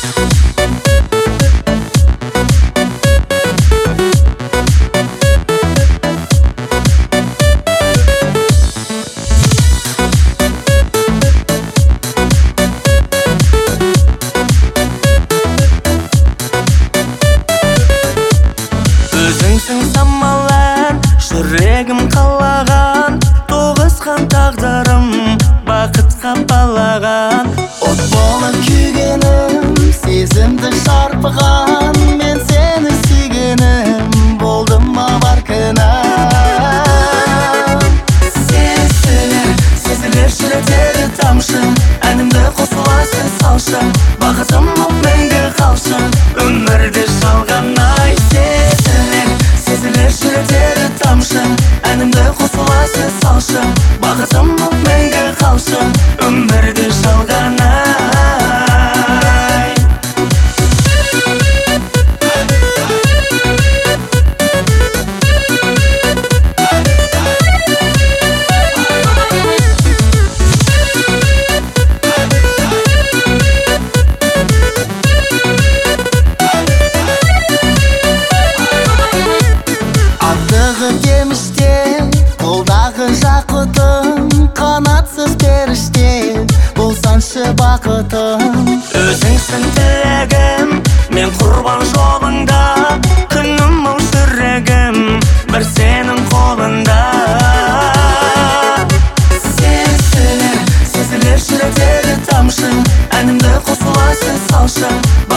Өзіңсің самалан, жүрегім қалаған, тоғысқан тағдырым, бақытқа балаған. От болып күйгенім, сезімді шарпыған, мен сені сүйгенім, болдым ма бар кінәм. Сезілер жүректегі тамшы, әнімді қосыла сен салшы, бақытым боп мәңгі қалшы, өмірде жалғанай. Сезілер жүректегі тамшы, әнімді қосыла сен салшы, бақытым боп мәңгі қалшы, өмірде жалғанай. Қолдағы жақұтым, қанатсыз періште, болсаншы бақытым. Өзіңсің тілегім, мен құрбан жолыңда, күнім мұң жүрегім, бір сенің қолында. Сезілер жүректегі тамшы, әнімді қосыла сен салшы,